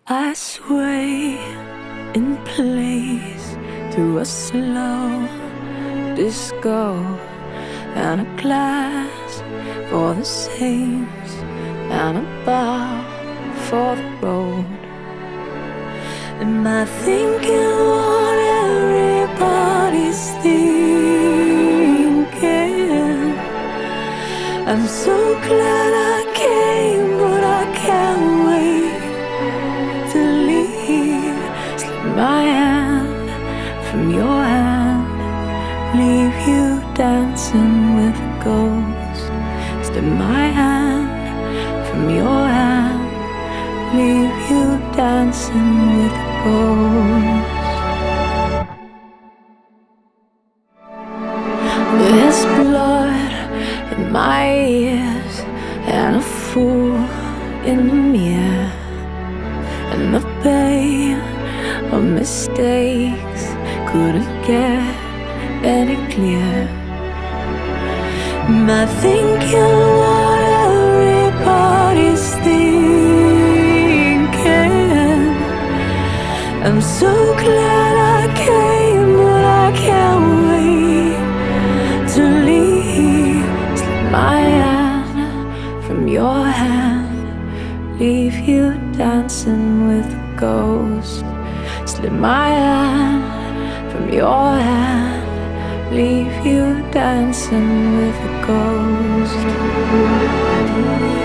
I sway in place to a slow disco and a glass for the saints and a bar for the road. Am I thinking what everybody's thinking? I'm so glad I came, but I can't wait to leave. Slip my hand from your hand, leave you dancing with a ghost. Slip my hand from your hand, leave you dancing with a ghost. There's blood in my ears and a fool in the mirror, and the pain of mistakes couldn't get any clearer. Am I thinking what everybody's thinking? I'm so glad I came, but I can't wait to leave. Slip my hand from your hand, leave you dancing with a ghost. Slip my hand from your hand, leave you dancing with a ghost.